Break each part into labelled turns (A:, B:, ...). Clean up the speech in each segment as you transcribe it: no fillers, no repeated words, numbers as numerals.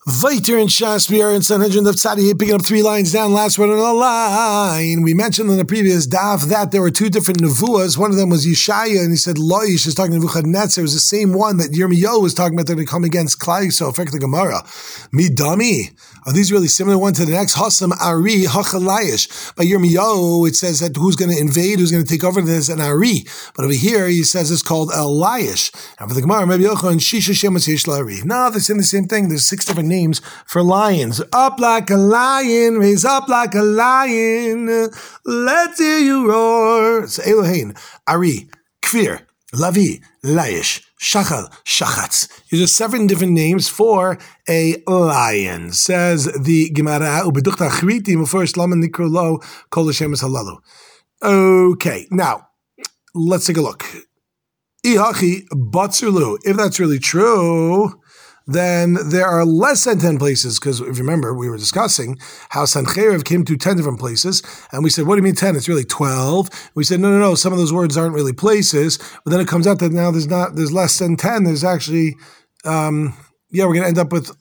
A: Viter and Shas, we are in Sanhedrin of Tzadi, picking up 3 lines down, last one on the line. We mentioned in the previous daf that there were 2 different nevuas. One of them was Yeshaya, and he said Loish is talking to Nebuchadnezzar. It was the same one that Yirmiyahu was talking about that they come against Klai, so affect the Gemara. Midami. Are these really similar one to the next? Hasam Ari Hachalayish. By Yirmiyahu, it says that who's going to invade, who's going to take over this, an Ari. But over here, he says it's called Eliash. And for the Gemara, maybe Yochanan Shisha Shemas Yesh La'ari. No, they're saying the same thing. There's 6 different names for lions. Up like a lion, raise up like a lion. Let's hear you roar. So Elohein, Ari, Kfir, Lavi, Laish, Shachal, Shachatz. These are 7 different names for a lion. Says the Gemara, Ubeduchta Chritim, first Laman Nikro Lo, Kol Hashemas Halalu. Okay, now, let's take a look. Ihachi Batzurlu. If that's really true, then there are less than 10 places, because if you remember, we were discussing how Sancheiriv came to 10 different places, and we said, what do you mean 10? It's really 12. We said, no, some of those words aren't really places, but then it comes out that now there's less than 10. There's actually, we're going to end up with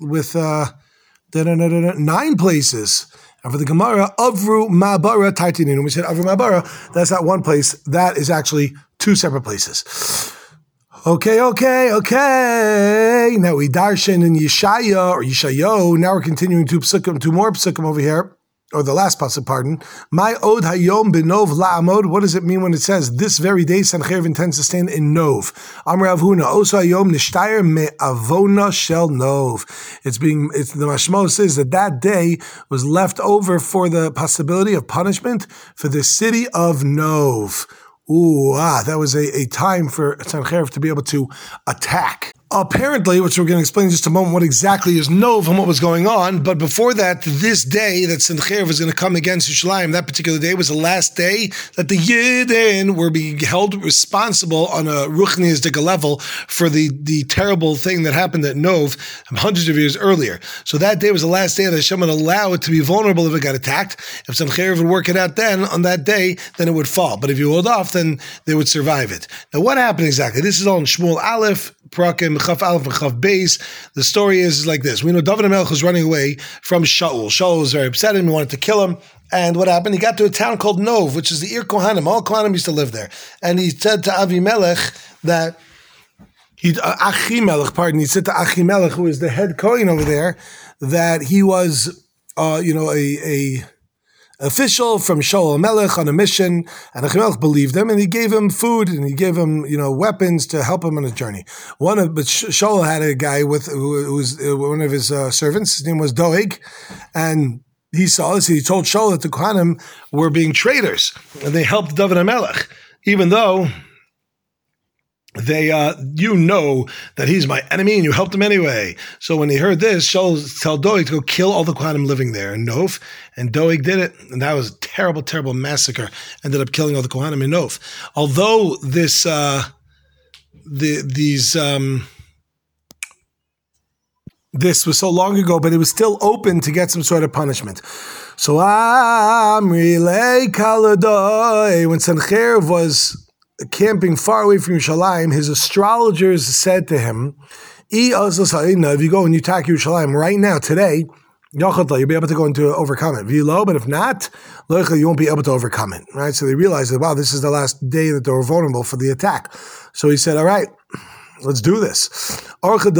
A: 9 places. And for the Gemara, Avru Ma'abara Taitinin, when we said Avru Ma'abara, that's not one place, that is actually 2 separate places. Okay. Now we darshan in Yeshaya or Yeshayo. Now we're continuing to psukim, 2 more psukim over here, or the last pasuk, pardon. My od hayom benov la'amod. What does it mean when it says this very day Sancheiriv intends to stand in Nov? Amar Avhuna oso hayom nishtayer me'avona shel Nov. It's the mashmo says that day was left over for the possibility of punishment for the city of Nov. That was a time for Sancheiriv to be able to attack. Apparently, which we're going to explain in just a moment, what exactly is Nov and what was going on. But before that, this day that Sancheiriv was going to come against Yerushalayim, that particular day was the last day that the Yidden were being held responsible on a Ruchniistic level for the terrible thing that happened at Nov hundreds of years earlier. So that day was the last day that Hashem would allow it to be vulnerable if it got attacked. If Sancheiriv would work it out then, on that day, then it would fall. But if you hold off, then they would survive it. Now, what happened exactly? This is all in Shmuel Aleph, Prakim, Chaf Aleph, and Chaf Beis. The story is like this. We know David HaMelech was running away from Shaul. Shaul was very upset at him. He wanted to kill him. And what happened? He got to a town called Nov, which is the Ir Kohanim. All Kohanim used to live there. And he said to Avimelech that he said to Achimelech, who is the head Kohen over there, that he was, a official from Shaul HaMelech on a mission, and Achimelech believed him, and he gave him food, and he gave him, weapons to help him on his journey. But Shaul had a guy who was one of his servants. His name was Doeg, and he saw this. He told Shaul that the Kohanim were being traitors, and they helped David HaMelech, even though they, that he's my enemy, and you helped him anyway. So when he heard this, Shaul told Doeg to go kill all the Kohanim living there in Nov, and Doeg did it, and that was a terrible, terrible massacre. Ended up killing all the Kohanim in Nov. Although this, this was so long ago, but it was still open to get some sort of punishment. So Amri Kaladoi, when Sancheiriv was camping far away from Yerushalayim, his astrologers said to him, if you go and you attack Yerushalayim right now, today, you'll be able to go into overcome it. But if not, you won't be able to overcome it. Right? So they realized that, wow, this is the last day that they were vulnerable for the attack. So he said, all right, let's do this. It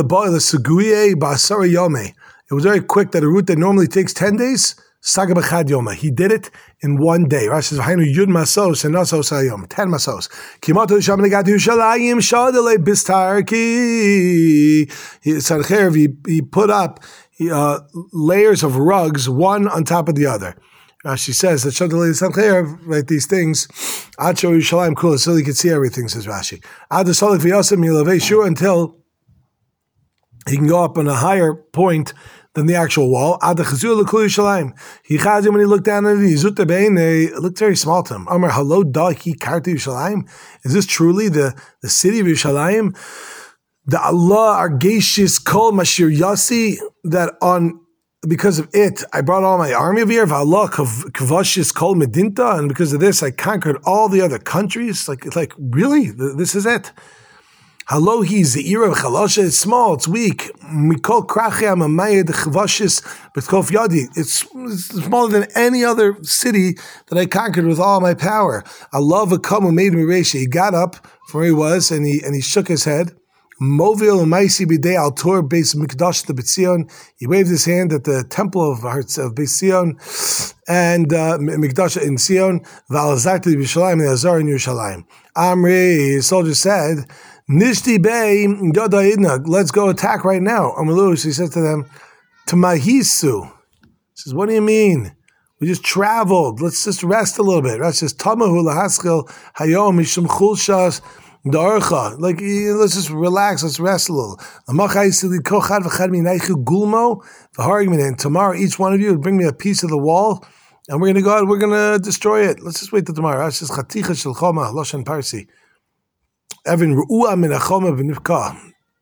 A: was very quick, that a route that normally takes 10 days, he did it in 1 day. Rashi says, Yud masos and nasos hayom, 10 masos. Kimato sham negat Yerushalayim shadele bistarki. Sancheiriv, he put up layers of rugs, one on top of the other. Rashi says that shadele Sancheiriv, right, these things, ad sho Yerushalayim kula, so he could see everything, says Rashi. Ad solik v'yosem yilavei shur, until he can go up on a higher point than the actual wall. He when he looked down at it, it looked very small to him. Is this truly the city of Yerushalayim? The Allah Argeshis Kol Mashir Yasi, that because of it, I brought all my army over here. Allah Kavashis Kol Medinta, and because of this, I conquered all the other countries. Like really? This is it? Halohi zeira v'chalosha. It's small. It's weak. Mikol krachia mamayed chavashis b'tkof yadi. It's smaller than any other city that I conquered with all my power. Allah v'kamu made me reisha. He got up from where he was and he shook his head. Movil u'maisi b'dei al tor beis mikdash the B'tzion. He waved his hand at the temple of Beis Zion and mikdash in Zion. V'al zarti b'Yerushalayim and the Azar in Yerushalayim. Amri, his soldier said, Nishti Bey, let's go attack right now. Amalush, he says to them, Tamahisu. He says, what do you mean? We just traveled. Let's just rest a little bit. Rashi says, Tamahu lahaskil hayom mishum chulshas darcha. Like, let's just relax. Let's rest a little. And tomorrow, each one of you will bring me a piece of the wall, and we're going to go out. We're going to destroy it. Let's just wait till tomorrow. Rashi says, Chaticha shel choma, loshan parsi. Evan ru'ua min achoma v'nifka.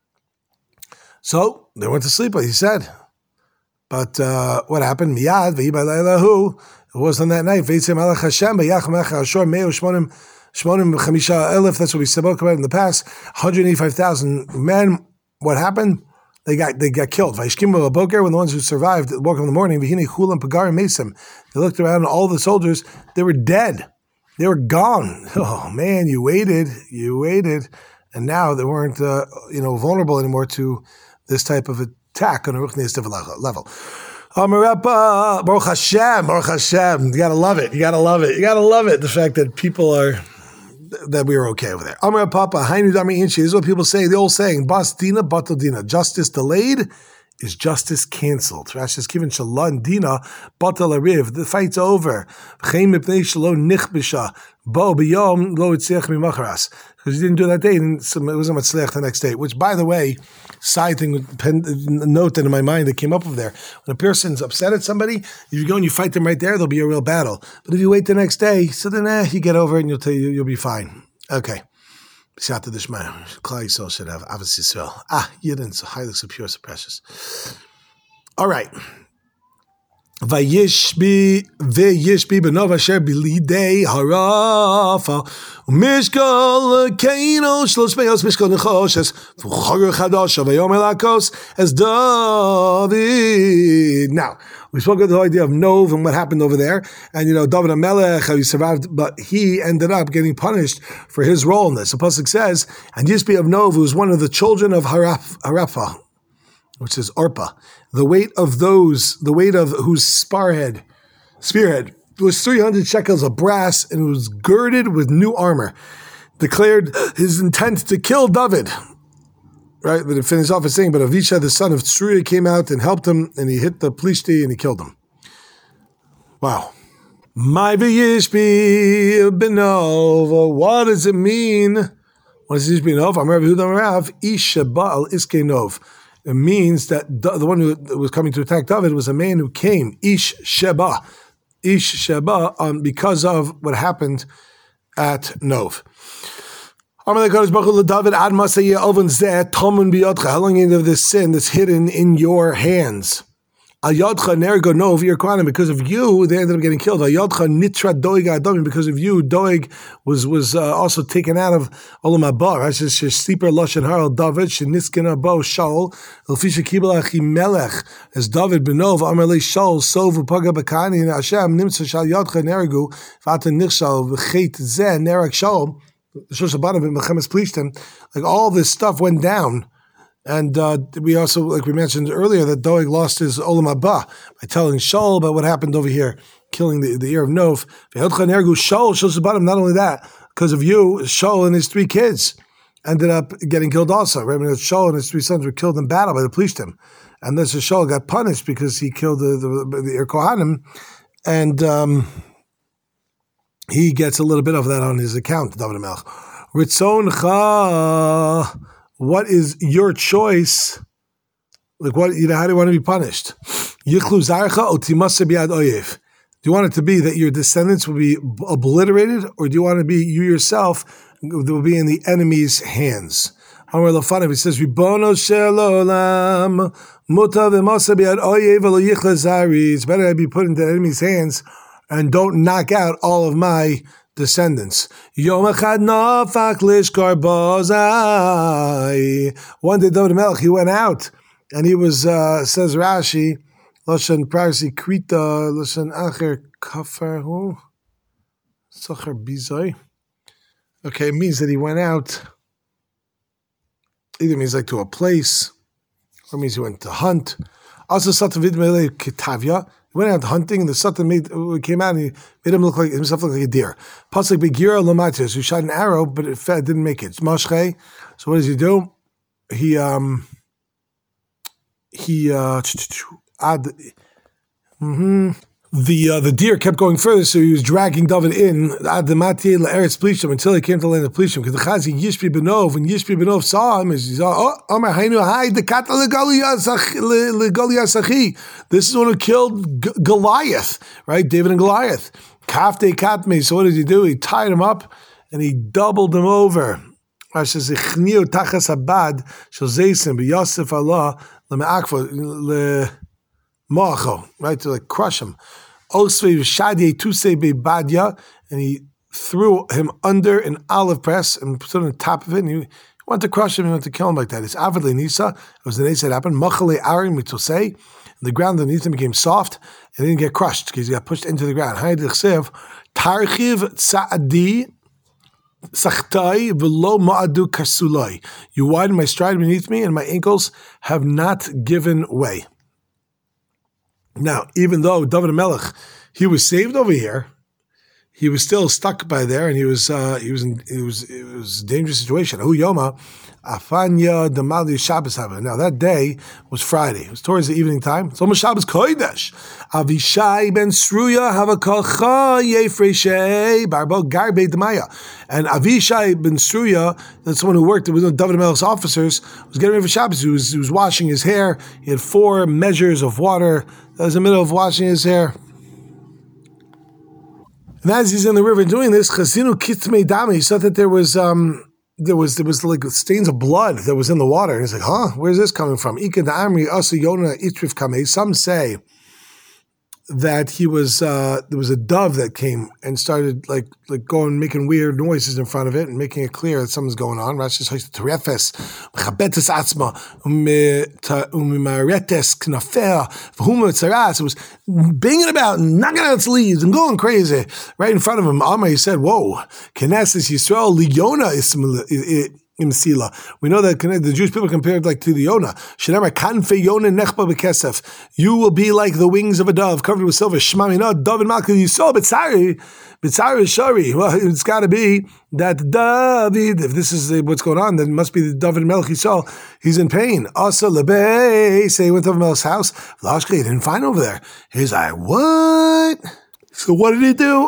A: So they went to sleep, like he said. But what happened? Miyad v'yiba leilahu. It was on that night. V'yitzei malach Hashem b'yachem echad ashor me'u shmonim chamisha elef. That's what we spoke about in the past. 185,000 men. What happened? They got killed. Vayishkim b'boker, when the ones who survived woke up in the morning. V'hinei chulam pagarim mesim. They looked around, and all the soldiers, they were dead. They were gone. Oh man, you waited, and now they weren't, vulnerable anymore to this type of attack on a ruchnius level. Baruch Hashem. You gotta love it. The fact that people that we were okay over there. Amar Papa, Hainu Dami Inchi. This is what people say. The old saying, Bas Dina, Batal Dina. Justice delayed is justice canceled. Rashi is given Shallah and Dina, Batal Ariv. The fight's over. Because he didn't do that day, and it wasn't Matzliach the next day. Which, by the way, side thing, note that in my mind that came up of there. When a person's upset at somebody, if you go and you fight them right there, there'll be a real battle. But if you wait the next day, so then you get over it and you'll be fine. Okay. B'siyata d'shmaya. Klal Yisrael should have Avos Yisrael. Yidden, so highly, so pure, so precious. All right. Vayishbi benov asher bilidei harafa umishkol keino shlosh meos mishkol nechoshes v'chorah chadash v'yom elakos as David. Now, we spoke about the idea of Nov and what happened over there, and David HaMelech, how he survived, but he ended up getting punished for his role in this. The pasuk says, and Yishbi of Nov, who was one of the children of Harapha, which is Orpah. The weight of whose spearhead was 300 shekels of brass, and it was girded with new armor. Declared his intent to kill David. Right, but it finished off as saying, but Avisha, the son of Tzuria, came out and helped him, and he hit the Plishti and he killed him. Wow. My v'yishbi benov. What does it mean? What does this mean? I'm Rav Yehuda Rav Isha Baal Iske Nov. It means that the one who was coming to attack David was a man who came, Ish Sheba, because of what happened at Nov. How long of this sin that's hidden in your hands? Because of you, they ended up getting killed. Because of you, Doeg was also taken out of Olam Haba. Sleeper Lashon Haral David Sheniskena Bo Shaul Elfisha Kibel Achi Melech as David Benov Amarle Shaul Sov Paga Bakani and Hashem Nimsa Shal Yodcha Nergu Vata Nichshal V'Chet Zeh Nerak Shaul. Like all this stuff went down. And we also, like we mentioned earlier, that Doeg lost his Olam Haba by telling Shaul about what happened over here, killing the ear of Nov. Not only that, because of you, Shaul and his 3 kids ended up getting killed also. Right? Shaul and his 3 sons were killed in battle by the Plishtim. And this Shaul got punished because he killed the Ir Kohanim, and he gets a little bit of that on his account, David HaMelech. Ritzoncha. What is your choice? Like how do you want to be punished? Do you want it to be that your descendants will be obliterated, or do you want to be you yourself will be in the enemy's hands? Amar Lafanav, he says, Ribono shel olam, mutav v'masa bi'ad oyev v'lo yichla zari. It's better I be put into the enemy's hands and don't knock out all of my descendants. Yom echad nafak lishkar bozai. One day David Melech, he went out, and he was, says Rashi, Lashon Parsi Krita, Lashon Acher Kafar, who? Socher Bizai. Okay, it means that he went out, either means like to a place, or means he went to hunt. Also, Satan Vidmele Kitavia. He went out hunting, and the Satan came out and he made himself look like a deer. Pasuk Begira Lamatis, who shot an arrow, but it didn't make it. It's Mashche. So what does he do? The deer kept going further, so he was dragging David in until he came to the land of Plishim. Because the Chazi Yishbi Benov, when Yishbi Benov saw him, he saw, Omer Hainu Hai the Kata Legoliasachi. This is the one who killed Goliath, right? David and Goliath. Kafte Katme. So what did he do? He tied him up and he doubled him over. Says Tachas Abad Shel Zeisim B'Yosef Allah L'Me'akva Moacho, right, to like crush him. Osvei Shadye Tusei Badya, and he threw him under an olive press and put it on the top of it, and he wanted to crush him, he wanted to kill him like that. It's Avid Nisa, it was the Nisa that happened. Machale Arim Mitosei, the ground underneath him became soft, and he didn't get crushed because he got pushed into the ground. Haydichsev, Tarchiv Tza'adi Sachtai v'lo ma'adu kasulai. You widen my stride beneath me, and my ankles have not given way. Now, even though David Melech, he was saved over here, he was still stuck by there, and it was a dangerous situation. Hu Yoma, Afanya Damali Shabbos Hava. Now that day was Friday. It was towards the evening time. It's almost Shabbos Kodesh. Avishai ben Sruya Havakalcha Yefreshe Barbo Garbe Demaya. And Avishai ben Sruya, that's someone who worked with David Melech's officers, was getting ready for Shabbos. He was washing his hair. He had 4 measures of water. That was in the middle of washing his hair. And as he's in the river doing this, Chazinu Kitmei Dami, he saw that there was like stains of blood that was in the water. And he's like, where's this coming from? Ika Da'amri Asa Yona Itrif Kamei. Some say that he was there was a dove that came and started like going making weird noises in front of it and making it clear that something's going on. Rashi says terefes mechabetes atzma umimaretes knafea v'huma tzaras. It was banging about and knocking out its leaves and going crazy right in front of him. Amar, he said, "Whoa, Knesset Yisrael liyona Imsila." We know that the Jewish people compared like to the Yonah. Shneimar kanfe Yonah nechba bekesef. You will be like the wings of a dove covered with silver. Shmamina David Malka Yisrael B'tzari Shari. Well, it's got to be that David. If this is what's going on, then it must be the David Melech Yisrael. He's in pain. Asa lebei. Say he went to David Melech's house. Lashka, he didn't find over there. He's like, what? So what did he do?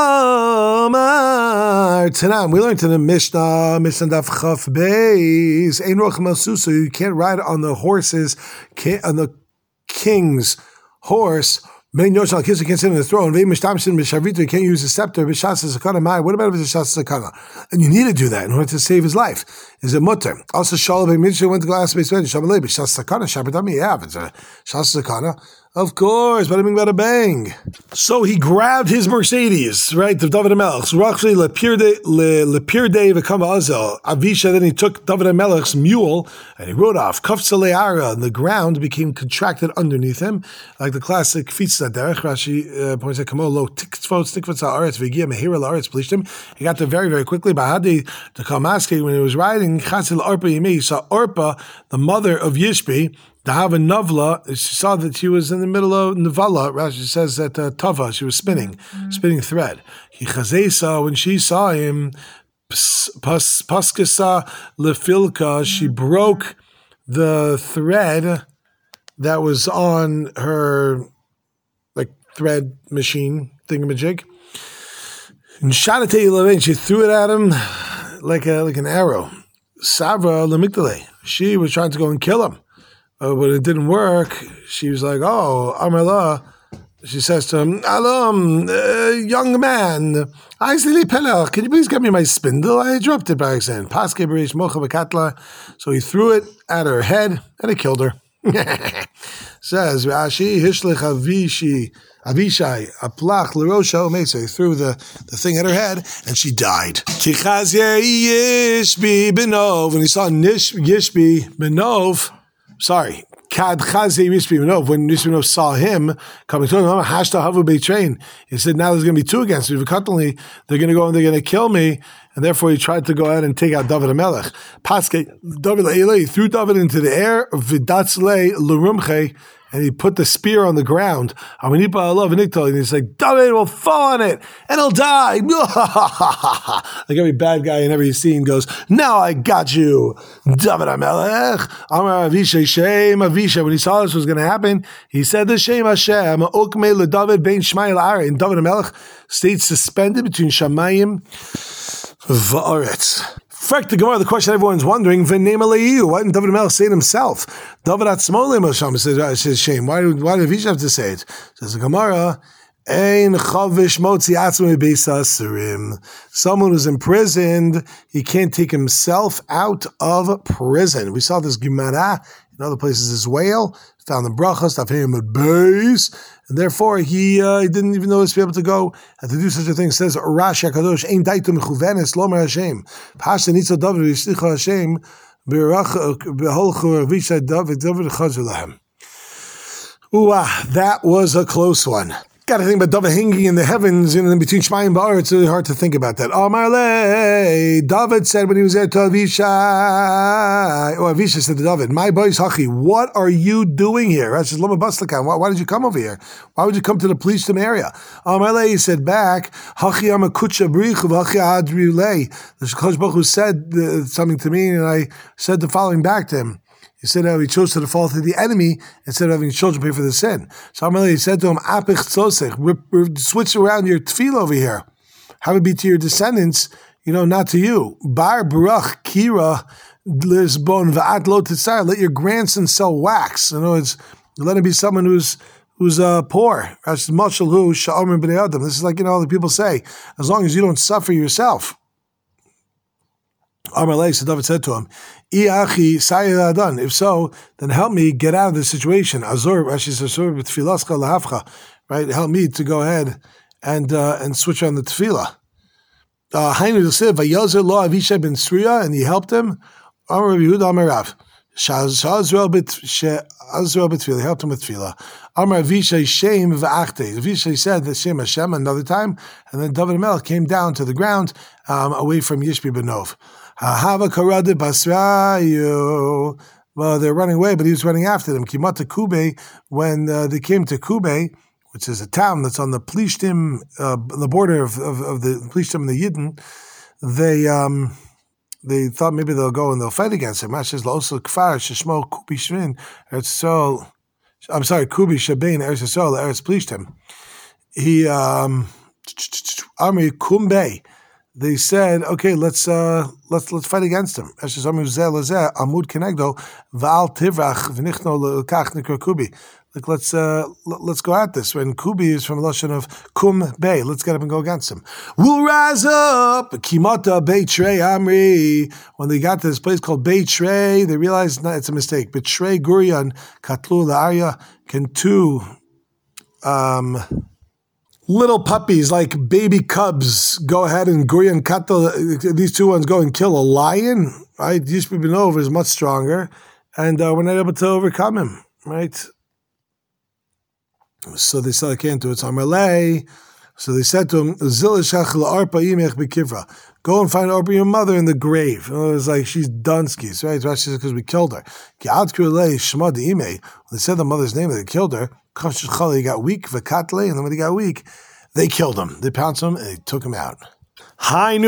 A: Amar Tanam. We learned in the Mishnah Daf Chaf Beis. Ein roch malsusa. You can't ride on the horses, on the king's horse. Ben Yoshal Kiss, you can't sit on the throne. You can't use a scepter. What about if it's a Shas Sakana? And you need to do that in order to save his life. Is it mutter? Also, Shalom Ben Mitzvah went to glass space. Shalom Shas Sakana. Shabbatami. Yeah, if it's a Shas Sakana. Of course, bada bing, bada bang. So he grabbed his Mercedes, right, of David HaMelech. So Rachli lepirde v'kama azel. Avisha, then he took David HaMelech's mule and he rode off. Kafsa le'ara, and the ground became contracted underneath him, like the classic Fitzah Derech. Rashi points out, Kamo lo tiktvot tikvot ha'aretz v'gia mehira la'aretz plishtim. He got there very, very quickly. Bahadi the Kalmaske, when he was riding, Chasil Arpa Yimei, he saw Arpa, the mother of Yishbi, to have a Navla. She saw that she was in the middle of Navala. Rashi says that Tava, she was spinning thread. Chazesa, when she saw him, Paskasa Lefilka, she broke the thread that was on her like thread machine thingamajig. And Shadatei, she threw it at him like an arrow. Savra Lemigdale, she was trying to go and kill him. But it didn't work. She was like, Amarla. She says to him, Alam, young man, can you please get me my spindle? I dropped it by accident. So he threw it at her head and it killed her. Says Rashi, Hishlich Avishai, Aplach L'Rosha Omesa. He threw the thing at her head, and she died. Kichazye Yishbi Benov, and he saw Yishbi Benov, Kad Chazye Yishbi Benov, when Yishbi Benov saw him coming to him, Hashta Havu Beitrain, he said, now there's going to be two against me. They're going to go and they're going to kill me, and therefore he tried to go ahead and take out David HaMelech. Paske, David Le'ileh, he threw David into the air, Vidatzle L'Rumche, and he put the spear on the ground. And he's like, David will fall on it, and he'll die. Like every bad guy in every scene goes, now I got you, David HaMelech. Amar Avishai, Shem Avishai. When he saw this was going to happen, he said, the Shem Hashem, Ukme LeDavid Ben Shmai L'Ari. And David HaMelech stayed suspended between Shamayim V'aretz. Frek the Gemara, the question everyone's wondering, why didn't David HaMelech say it himself? David Atzmolei Masham says shame. Why did Avishai have to say it? Says the Gemara, Ein chavish motzi atzmei beis ha'asirim. Someone who's imprisoned, he can't take himself out of prison. We saw this Gemara in other places as well. Found the brachas, tafheim at base, and therefore he didn't even know to be able to go and to do such a thing. It says Rashi HaKadosh, Ein daitu mechuvenes lomer Hashem. Pasha nitzo David v'yishlicha Hashem b'holchu Avishai David chazu lahem. That was a close one. Got to think about David hanging in the heavens, in between Shmai and Ba'ar. It's really hard to think about that. Amarle, David said when he was there to Avishai, Avishai said to David, my boys Hachi, what are you doing here? I said, why did you come over here? Why would you come to the Plishtim area? Amarle, he said back, Hachi amakucha brichu v'hachi adriulei. The Shkosh Baruch Hu said something to me, and I said the following back to him. He said how he chose to fall to the enemy instead of having children pay for the sin. So he said to him, Apich tzosech, switch around your tefillah over here. Have it be to your descendants, not to you. Bar Baruch Kira Lisbon Va'at Lo Titzar, let your grandson sell wax. In other words, let him be someone who's poor. This is like, the people say, as long as you don't suffer yourself. Amalei, so David said to him, if so, then help me get out of this situation. Right? Help me to go ahead and switch on the tefillah. And he helped him. He helped him with tefillah. Avishai said the Shem Hashem another time, and then David HaMelech came down to the ground away from Yishbi Benov. Well, they're running away, but he was running after them. Kimata Kube, when they came to Kube, which is a town that's on the Plishtim, the border of the Plishtim and the Yidden, they thought maybe they'll go and they'll fight against him. I'm sorry, Kubi Shabein Eretz Yisrael Eretz Plishtim. Amri Kumbe. They said, okay, let's fight against him. Like, let's go at this. When Kubi is from the Lashon of Kum Bey, let's get up and go against him. We'll rise up. Kimata Beitrei Amri. When they got to this place called Beitrei, they realized it's a mistake. Beitrei Gurion Katlu La'arya, can two little puppies, like baby cubs, go ahead and Gurion Katel, these two ones go and kill a lion, right? Yishbi Benov is much stronger, and we're not able to overcome him, right? So they said, I can't do it. So they said to him, go and find Orpa, your mother, in the grave. It was like, she's Dunskies, right? Rashi says, because we killed her. When they said the mother's name, they killed her. He got weak, and then when he got weak, they killed him. They pounced him and they took him out. And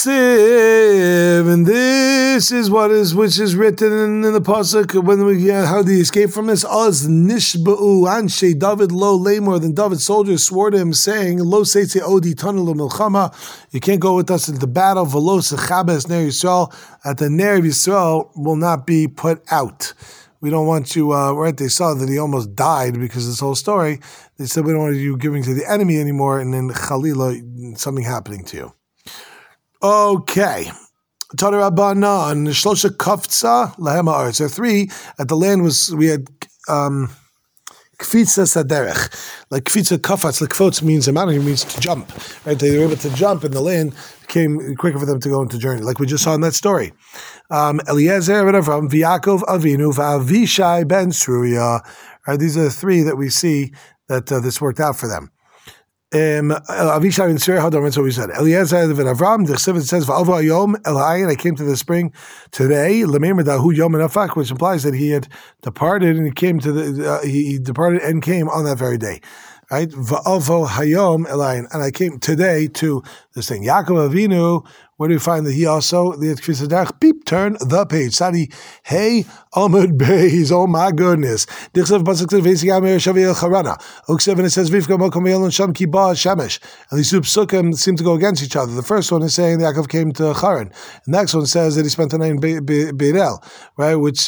A: this is which is written in the pasuk when we how do you escape from this? Az nishba'u anshe David lo lamor. Then David's soldiers swore to him, saying, "Lo seitze odi tanu lo milchama." You can't go with us into battle. V'lo sechabes ner Yisrael. At the ner of Yisrael will not be put out. We don't want you, right? They saw that he almost died because of this whole story. They said, we don't want you giving to the enemy anymore, and then Chalila, something happening to you. Okay. Tana Rabbanan, Shlosha Kafza, Lahem Haaretz. There are three. At the land we had Kfitza saderech, like kfitza kafatz, like kfotz means amount means to jump, right? They were able to jump, and the land became quicker for them to go into journey, like we just saw in that story. Eliezer ben Avram, V'Yakov Avinu, V'Avishai ben Sruya. Right, these are the three that we see that this worked out for them. Avishai ben Sruya, that's what we said. Eliezer ben Avram, the Chesiv says, V'Avo Hayom El Hayin, I came to the spring today, L'Meimer Dahu Yom Afak, which implies that he had departed and he came to the, he departed and came on that very day. Right? Va'avo hayom elayin. And I came today to this thing. Yaakov Avinu, where do we find that he also, the Kfisadarch, beep, turn the page. Sadi, hey, Amud Beis, oh my goodness. Dichsev Pasuk says, V'yisiga Meir Shavi El Charana. Uksev, and it says, Vivka Mokom Yelon Sham Ki Ba Shemesh. And these two psukim seem to go against each other. The first one is saying that Yaakov came to Haran. The next one says that he spent the night in Beirel, right? Which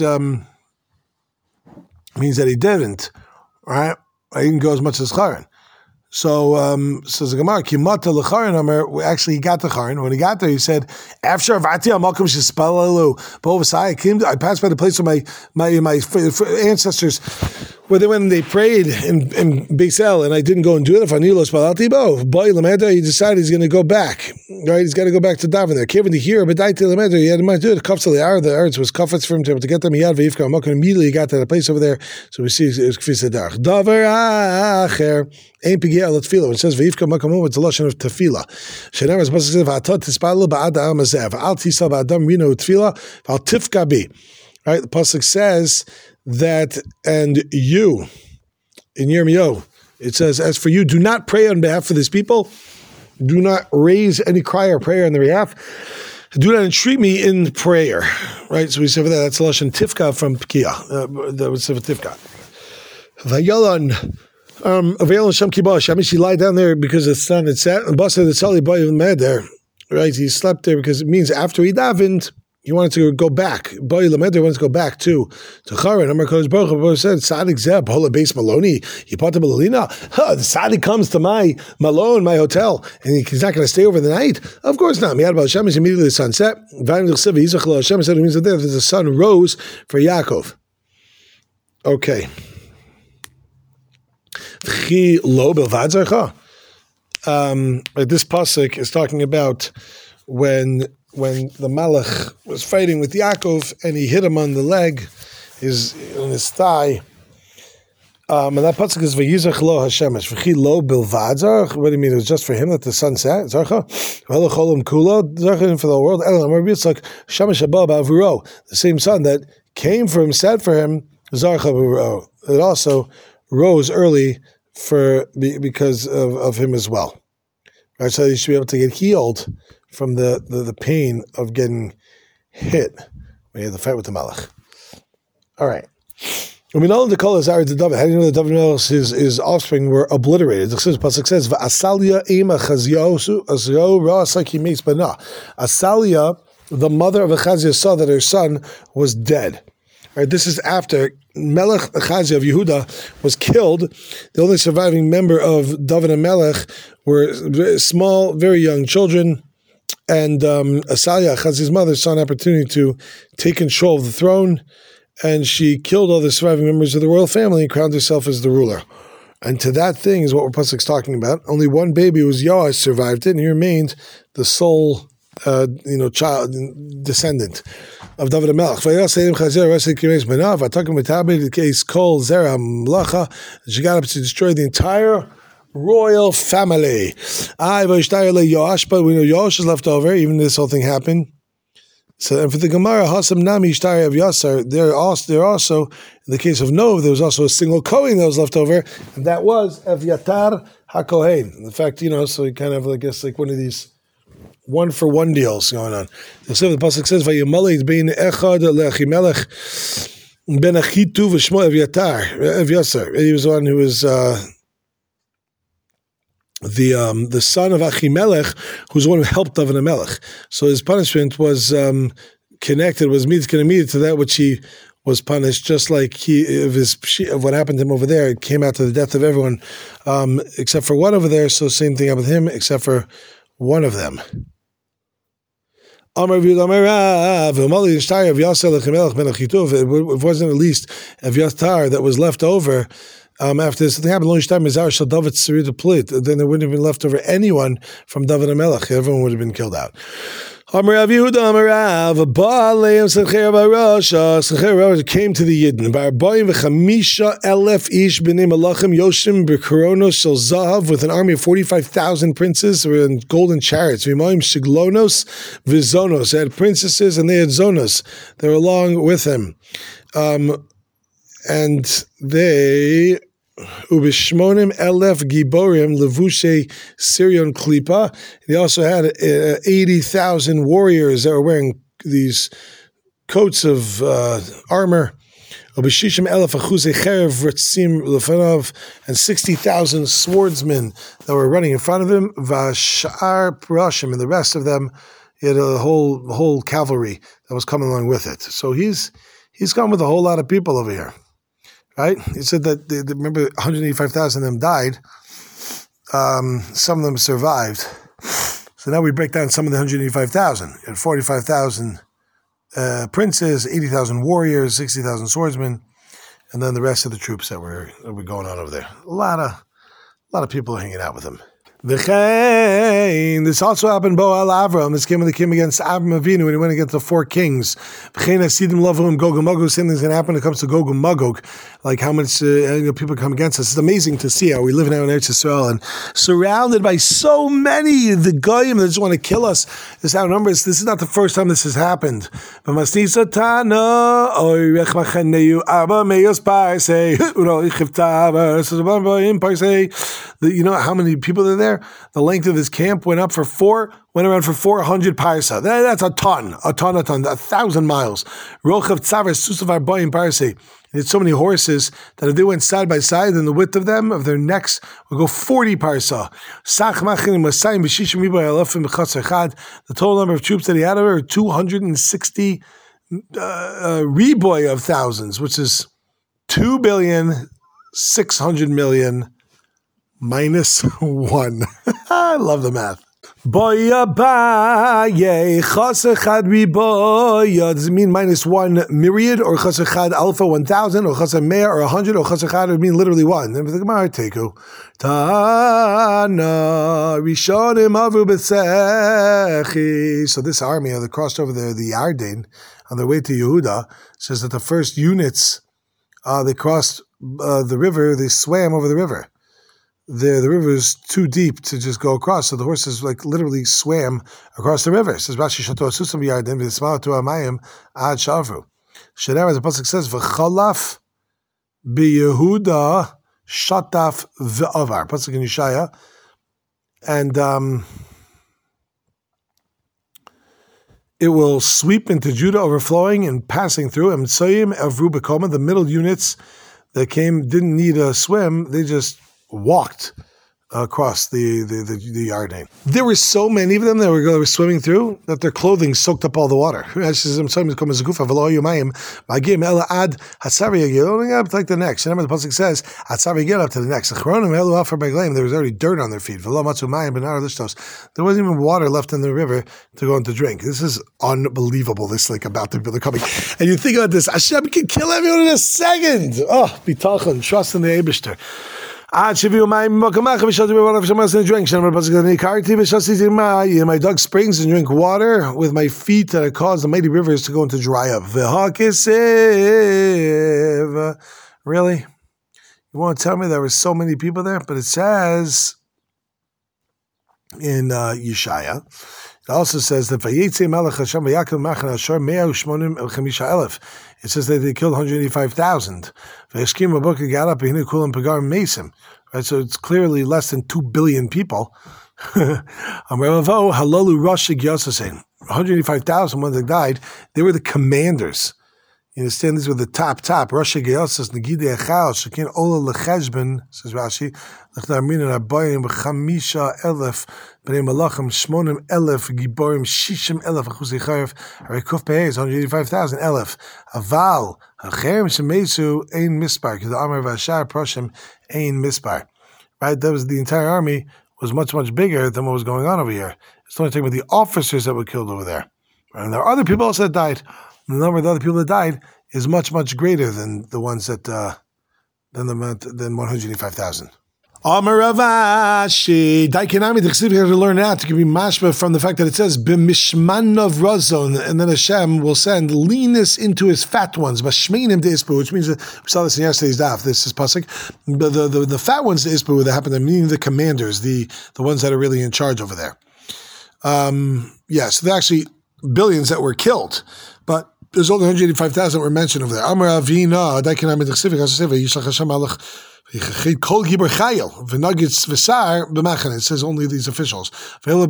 A: means that he didn't, right? He didn't go as much as Charan. So says the Gemara, Kimata l'Charan Amar, actually he got to Charan. When he got there, he said, After Avati Amakum Shespalalu, I passed by the place where my ancestors, where they went and they prayed in Beisel, and I didn't go and do it. If I knew Spalati Bo, Boy Lameda, he decided he's going to go back. Right? He's got to go back to Davin there. Kevin to hear, but Daiti Lameda, he had in mind to do it. Kafsali the earth was kafetz for him to get them. He had Vayivka Amakum, immediately he got to the place over there. So we see it was Kfisadarch. Davar Acher. Ein Pigia Tefillah. It says Vayivka Makamum, it's a lashon of Tefillah. Shenem is supposed to say V'atot Tispalu Ba'ad Ha'am Hazeh V'al Tisal Ba'adam Rino Tefillah V'al Tifka Bi. Right, the pasuk says that, and you in Yirmiyahu, it says, as for you, do not pray on behalf of these people. Do not raise any cry or prayer on their behalf. Do not entreat me in prayer. Right, so we say for that. That's a lashon Tifka from Pikia. That was for Tifka. Vayalan. She lied down there because the sun had set, and Basa the Sali boy mad there. Right, he slept there because it means after he davened, he wanted to go back. Boy Lameder wants to go back to Charan. Amar Kodesh Baruch Hu said, Sadik Zeb, Hola Base Maloni, Yipata Malina. The Sadik comes to my Malone, my hotel, and he's not going to stay over the night? Of course not. Miyad Baal Hashem is immediately the sun set. Hashem said it means that the sun rose for Yaakov. Okay. This pasuk is talking about when the Malach was fighting with Yaakov and he hit him on the leg, on his thigh. And that pasuk is Vayizach lo Hashemesh. V'chi lo bilvad zarach. What do you mean? It was just for him that the sun set. Zarcha. V'helo cholam kula. Zarcha for the world. Elam Yitzchak Shemesh haba ba'avuro. The same sun that came for him, set for him. Zarcha b'avuro. It also rose early because of him as well. Right, so you should be able to get healed from the pain of getting hit when you had the fight with the Malach. All right. When we know the color is David, how do you know that David Melech, his offspring were obliterated? The pasuk says, "Va'asalia ema Chazio ra'asaki meis bana." Asalia, the mother of Achazia, saw that her son was dead. Right, this is after Melech Achazia of Yehuda was killed. The only surviving member of David and Melech were small, very young children. And Asalia, Achazia's mother, saw an opportunity to take control of the throne. And she killed all the surviving members of the royal family and crowned herself as the ruler. And to that thing is what Pasuk's talking about. Only one baby, was Yoash, survived it, and he remained the sole child, descendant of David HaMelech. She got up to destroy the entire royal family. But we know Yoash is left over, even this whole thing happened. So, and for the Gemara, Hasam Nami Ishtari of Yasser, there also, in the case of Nov, there was also a single Kohen that was left over, and that was Evyatar HaKohen. In fact, so you kind of, I guess, like one of these one-for-one deals going on. The pasuk says, "Vayimalei bein echad le'Achimelech ben Achitu v'shmo Evyatar." He was the one who was the son of Achimelech, who's the one who helped David HaMelech. So his punishment was connected to that which he was punished, just like of what happened to him over there. It came out to the death of everyone, except for one over there. So same thing happened with him, except for one of them. Amar V'Yud Amar Rav, V'Mali Yishtar V'Yasser L'Chimelech Ben Achituv. It wasn't at least V'Yastar that was left over after this thing happened. Lo Yishtar Mizar Shal David Tziri Plit. Then there wouldn't have been left over anyone from David HaMelech. Everyone would have been killed out. Amar Rav Yehuda Amar Rav, Ba'aleim Sancher Barosha. Sancher Barosha came to the Yidden. Ba'arbayim v'chamisha elef ish b'nei malachim yoshim b'koronos shel zahav, with an army of 45,000 princes who were in golden chariots. V'imoim shiglonos v'zonos. They had princesses and they had zonos. They were along with him. And they... Ubishmonim elef giborim levushe Sirion klipa. They also had 80,000 warriors that were wearing these coats of armor. Ubishishim elef achuzei cherev ritzim lefanov, and 60,000 swordsmen that were running in front of him. Vashar prashim, and the rest of them, he had a whole cavalry that was coming along with it. So he's come with a whole lot of people over here. Right? He said that, remember, 185,000 of them died. Some of them survived. So now we break down some of the 185,000. You had 45,000 princes, 80,000 warriors, 60,000 swordsmen, and then the rest of the troops that were going on over there. A lot of people hanging out with him. This also happened Boal Avram. This came when they came against Avram Avinu when he went against the four kings. Same thing's going to happen when it comes to Gog and Magog, like how much people come against us. It's amazing to see how we live now in Eretz Yisrael and surrounded by so many the goyim that just want to kill us. This outnumbers. This is not the first time this has happened. You know how many people are there? The length of this camp went around for 400 parsa. That's a ton, 1,000 miles. Rochav tzavar susavar boyim parsa. It's so many horses that if they went side by side, then the width of them, of their necks, would go 40 parsa. The total number of troops that he had over 260 reboy of thousands, which is 2,600,000,000 minus 1. I love the math. Boya baye chasachad riboya. Does it mean minus 1 myriad, or chasachad alpha 1,000, or chasachad mea, or 100, or chasachad would mean literally 1? Then the Gemara teku Tana rishonim avu b'tzechi. So this army that crossed over the Yarden on their way to Yehuda says that the first units they crossed the river. They swam over the river. The river is too deep to just go across, so the horses literally swam across the river. It says Rashi Shato Asusam Yarden v'Yismael to Amayim Ad Shavru. Shadar, as the pasuk says, v'chalaf b'Yehuda shataf v'avar. Pasuk in Yeshaya, and it will sweep into Judah, overflowing and passing through. And Mitzayim Avru B'Koma, the middle units that came didn't need a swim; they just walked across the Yarden. There were so many of them that were swimming through that their clothing soaked up all the water. Like the next. Remember the pasuk says, up to the next. There was already dirt on their feet. There wasn't even water left in the river to go and to drink. This is unbelievable. This about the people coming. And you think about this, Hashem can kill everyone in a second. Oh, bitachon, trust in the Eibishter. My dug springs and drink water with my feet that I caused the mighty rivers to go into dry up. Really? You want to tell me there were so many people there? But it says in Yeshaya, it also says that it says that they killed 185,000. Right, so it's clearly less than 2 billion people. 185,000 when they died, they were the commanders. You understand? These were the top. Rosh Geyosas, Negidei Echal, Shekin Ola Lecheshben, says Rashi, Lechnarmin and Abayim, Chamisha Elef, Bnei Malachim, Shmonim Elef, Giborim, Shishim Elef, Achuzei Charev, Harekuf Pehez, 185,000 Elef, Aval, Hacherem Shemesu, Ein Mispar, because the army of Ashar, Proshim, Ein Mispar. Right? That was the entire army was much, much bigger than what was going on over here. It's only talking about the officers that were killed over there. And there are other people also that died. The number of the other people that died is much, much greater than the ones that than 185,000. Amar Rav Ashi, Daikinami, the Chesiv here to learn that to give you mashma from the fact that it says b'mishmanav razon, and then Hashem will send leanness into his fat ones, b'shmeinim de ispu, which means that we saw this in yesterday's daf. This is pasuk. The fat ones, the ispu, that happen, meaning the commanders, the ones that are really in charge over there. So there are actually billions that were killed, but there's only 185,000 that were mentioned over there. Amar Avina, Daikinami, the Chesiv, Yishlach Hashem Malach. It says only these officials. And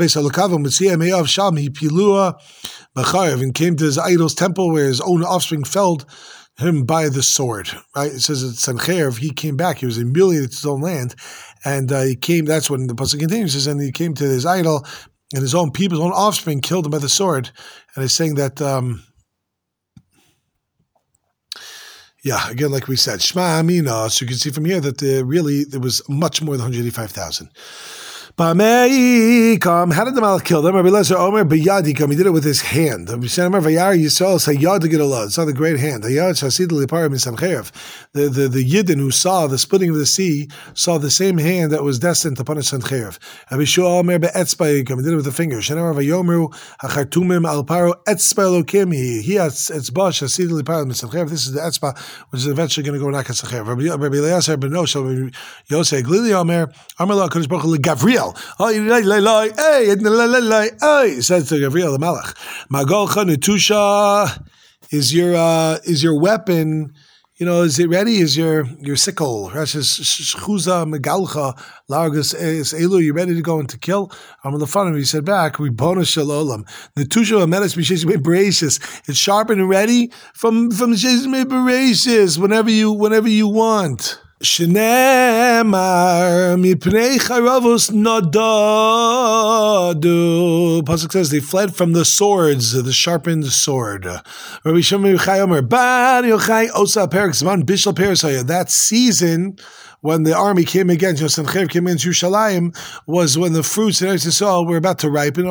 A: came to his idol's temple where his own offspring felled him by the sword. Right? It says at Sancheir, he came back, he was humiliated to his own land, and he came, that's when the pasuk continues, it says, and he came to his idol, and his own people, his own offspring killed him by the sword. And it's saying that again, like we said, Shema Amina. So you can see from here that really there was much more than 185,000. How did the Malach kill them? Rabbi Lezer Omer b'yadikom. He did it with his hand. The great hand. The Yidden who saw the splitting of the sea saw the same hand that was destined to punish Sancheir. Rabbi Shua Omer be'etzba'yikom. He did it with the finger. Shenemar v'yomru hachartumim al paro etzba elokim. He etzba shasid l'paro misancheir. This is the etzba, which is eventually going to go knock at Sancheir. Rabbi Eliezer ben Nosha, Yosei Glili Omer Amar la Kodesh Baruch Hu Gavriel. He says to Gavriel the Malach, Magolcha Netusha is your weapon. Is it ready? Is your sickle? Chuza Megalcha Largus is Elu. You ready to go and to kill? I'm on the front of him. He said back, Ribbono Shalom. Netusha Amedes Mishes Beracious. It's sharpened and ready from Mishes Beracious whenever you want. Shneemar mipnei charavos nadadu. Pasuk says they fled from the swords, the sharpened sword. Rabbi Shimon Yochai Omer Bar Yochai Osa Perik Zman Bishal Perisaya. That season when the army came against Sancheir came into Yerushalayim was when the fruits in Eretz Yisrael were about to ripen.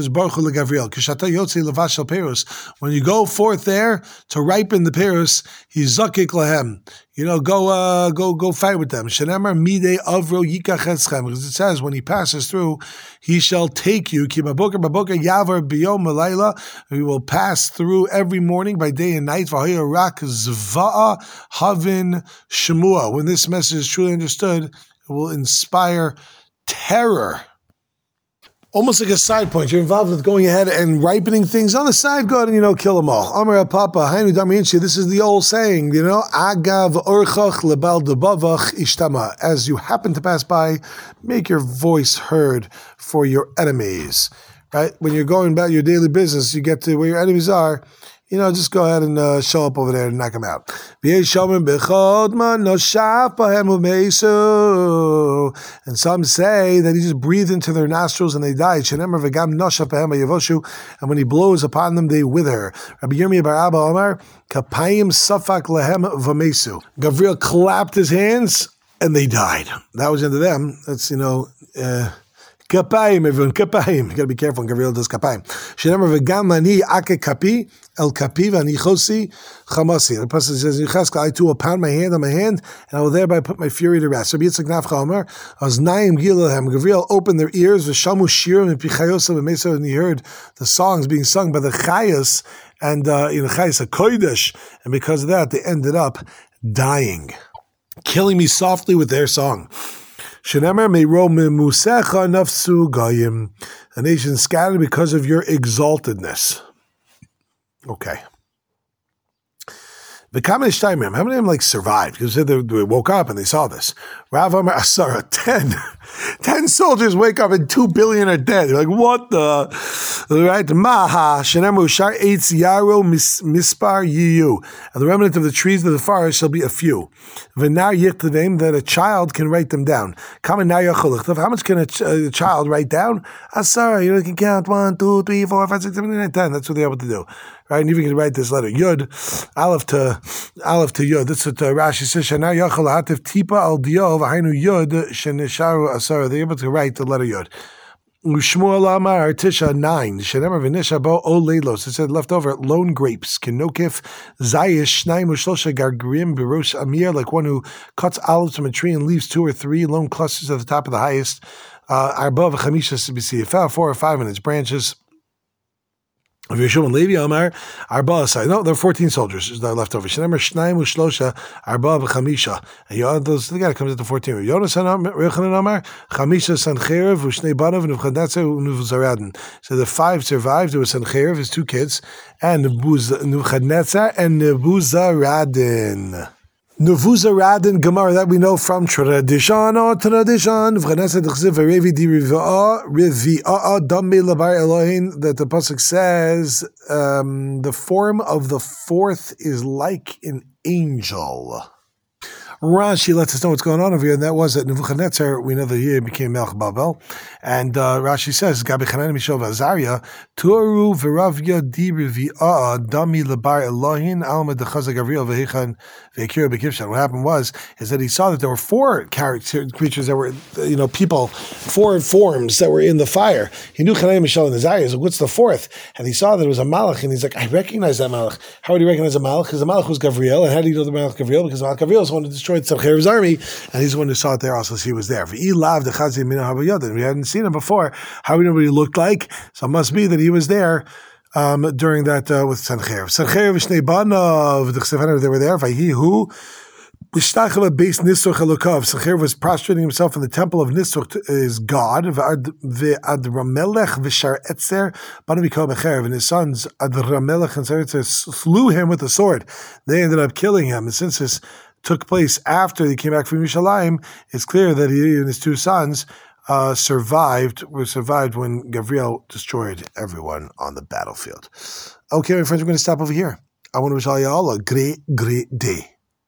A: When you go forth there to ripen the perus, he's zakik lahem. Go fight with them. Shenemar midei avro yikach eschem. Because it says when he passes through, he shall take you. Ki baboker yavar biyom malayla. He will pass through every morning by day and night. V'haya rak zva'a havin shemua. When this message is truly understood, it will inspire terror. Almost like a side point. You're involved with going ahead and ripening things on the side. Go ahead and, kill them all. Amar Papa, Hainu Damiinchi. This is the old saying, Agav orchach lebal debavach ishtama. As you happen to pass by, make your voice heard for your enemies. Right? When you're going about your daily business, you get to where your enemies are, just go ahead and show up over there and knock them out. And some say that he just breathed into their nostrils and they died. And when he blows upon them, they wither. Rabbi Yirmiyah bar Abba Omar, Kapayim safak lehem vamesu. Gavriel clapped his hands and they died. That was into them. That's, Kapayim, everyone, kapayim. You got to be careful when Gavriel does kapayim. Shenemar v'gam ani ake kapi, el kapi v'ani chosi chamasi. The person says, Yecheskel, I too will pound my hand on my hand, and I will thereby put my fury to rest. Rabbi Yitzchak Nafcha Omer, Aznaim gilahem. Gavriel opened their ears, v'shamu shirim v'pichayosa v'mesa, and he heard the songs being sung by the chayas, and in chayas HaKodesh, and because of that, they ended up dying, killing me softly with their song. Shenemar meiro memusecha nafsu gayim. A nation scattered because of your exaltedness. Okay. The Kamen Shtayim, how many of them survived? Because they woke up and they saw this. Rav Amar Asara, 10 soldiers wake up and 2 billion are dead. They're like, what the? Right? Maha, Shenemu Shar Eitz Yaro Mispar Yiyu. And the remnant of the trees of the forest shall be a few. V'nar Yichtavim, that a child can write them down. Kamen Naya Cholichtav, how much can a child write down? Asara, you can count 1, 2, 3, 4, 5, 6, 7, 8, 9, 10. That's what they're able to do. Right, and even can write this letter Yud, Aleph to Yud. That's what Rashi says. Shana Yachal Hativ Tipa Al Dio V'Hainu Yud Shenisharu Asara. They're able to write the letter Yud. Shmuel Amar Tisha 9. Shenemar v'nisha bo o leilos. It said left over lone grapes. Kinokif zayish shnaim ushlosha gargrim berosh amir, like one who cuts olives from a tree and leaves 2 or 3 lone clusters at the top of the highest. Arba v'chamisha sibisi. It fell 4 or 5 in its branches. Of Yeshua and Levi Amar Arba aside. No, there are 14 soldiers that are left over. Shenemar shnaim ushlosha arba v'chamisha. And those the guy comes at the 14. Yonasan Amar chamisha sancherev u'shnei banav Nebuchadnezzar u'Nebuzaradan. So the 5 survived. There was Sancherev, his 2 kids, and Nebuchadnezzar and Nebuzaradan. Nebuzaradan Gemara, that we know from tradition. That the pasuk says the form of the 4th is like an angel. Rashi lets us know what's going on over here, and that was that Nebuchadnezzar, we know that he became Melech Babel, and Rashi says, Gabi Chanan Mishov Azariah, Toru V'Ravya Dibri V'A'a Dami Lebar Elohin Alma Dechaza Gabriel V'Hechan V'Ekira B'Kivshan. What happened was, is that he saw that there were 4 creatures that were, people, 4 forms that were in the fire. He knew Chanan Mishov and Azariah, so what's the 4th? And he saw that it was a Malach, and he's like, I recognize that Malach. How would he recognize a Malach? Because the Malach was Gabriel, and how do you know the Malach Gabriel? Because Malach Gabriel is one who destroyed Sancherev's army, and he's the one who saw it there also, so he was there. We hadn't seen him before. How do we know what he looked like? So it must be that he was there during that with Sancherev. Sancherev Shnei Banav, they were there. Vayhihu B'shtachel base Nisroch Elokav. Sancherev was prostrating himself in the temple of Nisroch, his god. V'Adramelech v'Shar Etzer Banaviko Becherev, and his sons Adramelech and Shar Etzer slew him with a sword. They ended up killing him, and since this took place after he came back from Yerushalayim, it's clear that he and his 2 sons survived when Gabriel destroyed everyone on the battlefield. Okay, my friends, we're going to stop over here. I want to wish all y'all a great, great day.